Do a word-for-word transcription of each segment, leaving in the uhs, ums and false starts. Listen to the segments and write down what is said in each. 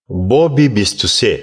بابی بیست و سه.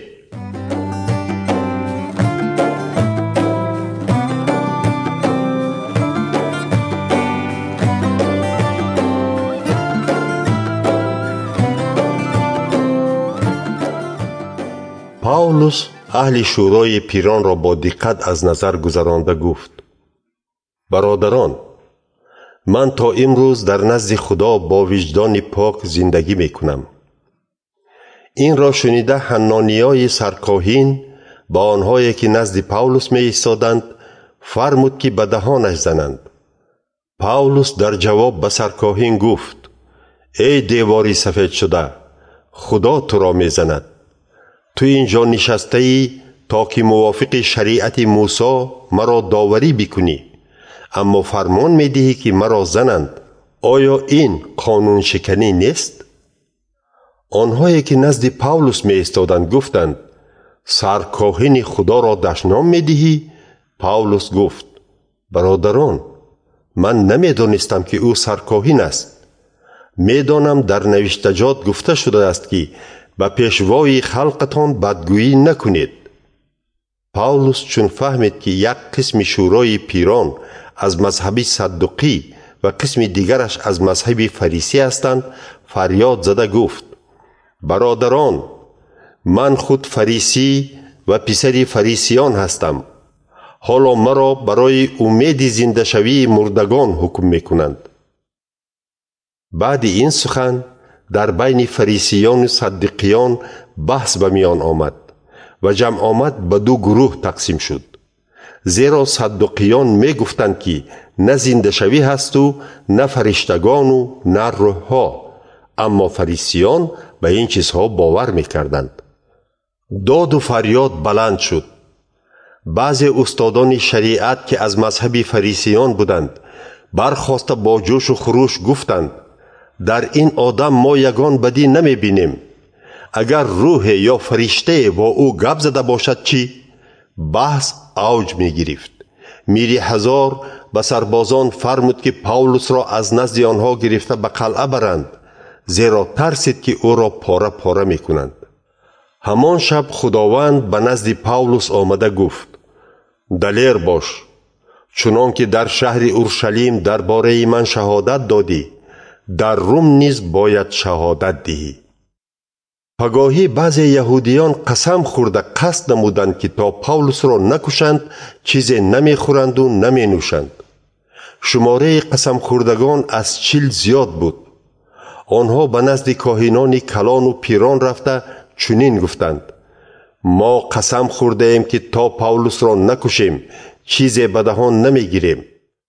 پاولوس اهل شورای پیران را با دقت از نظر گذرانده گفت: برادران، من تا امروز در نزد خدا با وجدان پاک زندگی می کنم. این را شنیده حنانیای سرکاهین با آنهایی که نزد پاولوس می ایستادند فرمود که به دهانش زنند. پاولوس در جواب به سرکاهین گفت: ای دیواری سفید شده، خدا تو را می زند. تو اینجا نشسته ای تا که موافق شریعت موسی مرا داوری بکنی، اما فرمان می دهی که مرا زنند. آیا این قانون شکنی نیست؟ آنهایی که نزد پاولوس می ایستادند گفتند: سرکاهن خدا را دشنام می دهی؟ پاولوس گفت: برادران، من نمی دانستم که او سرکاهن است. می دانم در نوشتجات گفته شده است که به پیشوای خلقتان بدگویی نکنید. پاولوس چون فهمید که یک قسم شورای پیران از مذهب صدوقی و قسم دیگرش از مذهب فریسی هستند، فریاد زده گفت: برادران، من خود فریسی و پسر فریسیان هستم. حالا مرا برای امید زنده شوی مردگان حکم میکنند. بعد این سخن در بین فریسیان و صدوقیان بحث به میان آمد و جمع آمد به دو گروه تقسیم شد. زیرا صدوقیان می گفتند که نه زنده شوی هست و نه فرشتگان و نه روح ها، اما فریسیان به این چیزها باور می کردند. داد و فریاد بلند شد. بعضی استادان شریعت که از مذهب فریسیان بودند برخاسته با جوش و خروش گفتند: در این آدم ما یگان بدی نمی بینیم. اگر روح یا فرشته با او گپ زده باشد چی؟ بحث اوج می گرفت. میری هزار به سربازان فرمود که پاولوس را از نزد آنها گرفته به قلعه برند، زیرا ترسید که او را پاره پاره می کنند. همان شب خداوند به نزد پاولوس آمده گفت: دلیر باش، چنان که در شهر اورشلیم درباره من شهادت دادی، در روم نیز باید شهادت دهی. پگاهی بعضی یهودیان قسم خورده قصد نمودند که تا پاولوس را نکشند چیزی نمی خورند و نمی نوشند. شماره قسم خوردگان از چل زیاد بود. آنها به نزد کاهنان کلان و پیران رفته چنین گفتند: ما قسم خورده ایم که تا پاولوس را نکشیم چیزی به دهان نمی گیریم.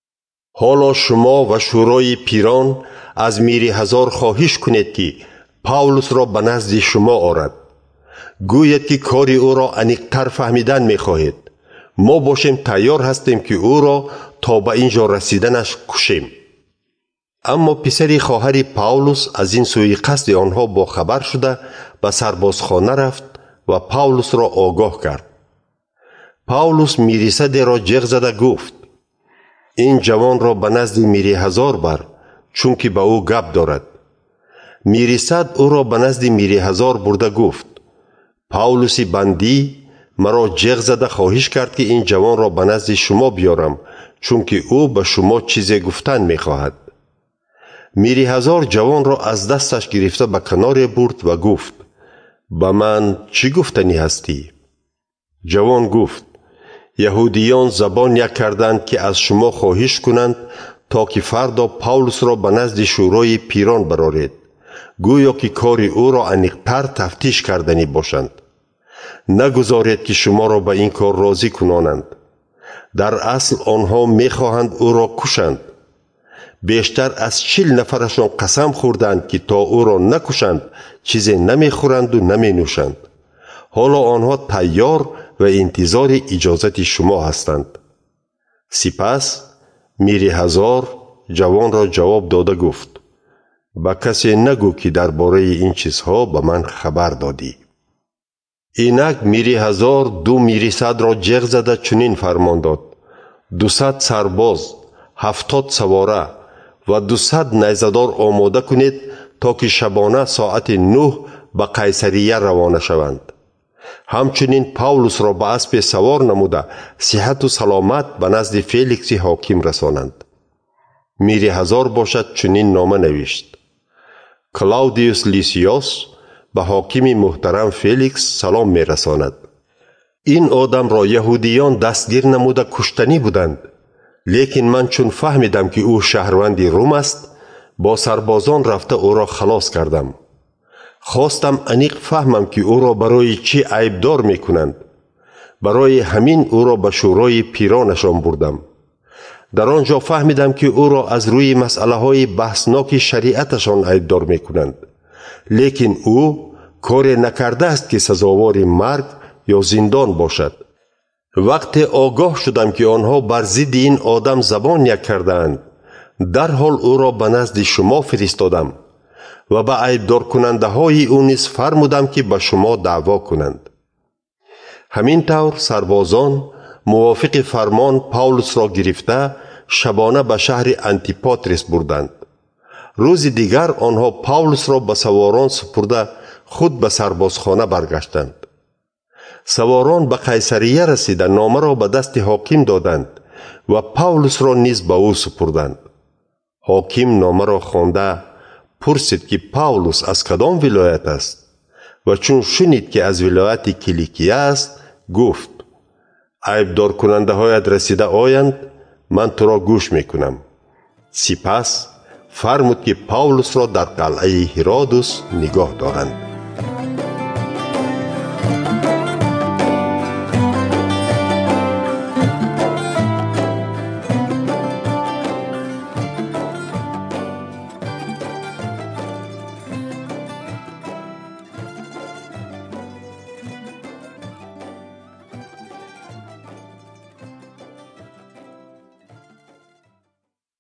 حالا شما و شورای پیران از میری هزار خواهش کنید که پاولوس را به نزد شما آرد. گوید که کار او را عمیق‌تر فهمیدن می خواهید. ما باشیم تیار هستیم که او را تا به اینجا رسیدنش کشیم. اما پسر خواهر پاولوس از این سوی قصد آنها با خبر شده به سربازخانه رفت و پاولوس را آگاه کرد. پاولوس میرصد را جغ زده گفت: این جوان را به نزد میری هزار بر، چون که به او گپ دارد. میرصد او را به نزد میری هزار برده گفت: پاولوس بندی مرا جغ زده خواهش کرد که این جوان را به نزد شما بیارم، چون که او به شما چیزی گفتن می خواهد. میری هزار جوان را از دستش گرفته به کنار برد و گفت: به من چی گفتنی هستی؟ جوان گفت: یهودیان زبان یک کردند که از شما خواهش کنند تا که فردا پاولوس را به نزد شورای پیران برارید، گویا که کار او را عمیق‌تر تفتیش کردنی باشند. نگذارید که شما را به این کار راضی کنانند. در اصل آنها می خواهند او را کشند. بیشتر از چل نفرشان قسم خوردند که تا او را نکشند چیزی نمی خورند و نمی نوشند. حالا آنها تیار و انتظار اجازت شما هستند. سپس میری هزار جوان را جواب داده گفت: با کسی نگو که درباره این چیزها به من خبر دادی. اینک میری هزار دو میرصد را جغ زده چنین فرمان داد: دوصد سرباز، هفتاد سواره و دوصد نیزه‌دار آماده کنید تا که شبانه ساعت نه به قیصریه روانه شوند. همچنین پاولوس را به اسب سوار نموده صحت و سلامت به نزد فیلیکس حاکم رسانند. میری هزار باشد چنین نامه نوشت: کلاودیوس لیسیوس به حاکم محترم فیلیکس سلام می رساند. این آدم را یهودیان دستگیر نموده کشتنی بودند، لیکن من چون فهمیدم که او شهروند روم است، با سربازان رفته او را خلاص کردم. خواستم انیق فهمم که او را برای چی عیبدار می کنند. برای همین او را به شورای پیرانشان بردم. در آنجا فهمیدم که او را از روی مسئله های بحثناک شریعتشان عیبدار می کنند، لیکن او کاری نکرده است که سزاوار مرگ یا زندان باشد. وقتی آگاه شدم که آنها بر ضد این آدم زبان یک کردند، در حال او را به نزد شما فرستادم و به عیبدار کننده های او نیز فرمودم که به شما دعوا کنند. همین طور سربازان موافق فرمان پاولوس را گرفته شبانه به شهر انتیپاتریس بردند. روز دیگر آنها پاولوس را به سواران سپرده خود به سربازخانه برگشتند. سواران به قیصریه رسیده نامه را به دست حاکم دادند و پاولوس را نیز به او سپردند. حاکم نامه را خوانده پرسید که پاولوس از کدام ولایت است و چون شنید که از ولایت کیلیکیه است گفت: عیبدار کننده هایت رسیده آیند، من تو را گوش می کنم. سپس فرمود که پاولوس را در قلعه هرودوس نگاه دارند.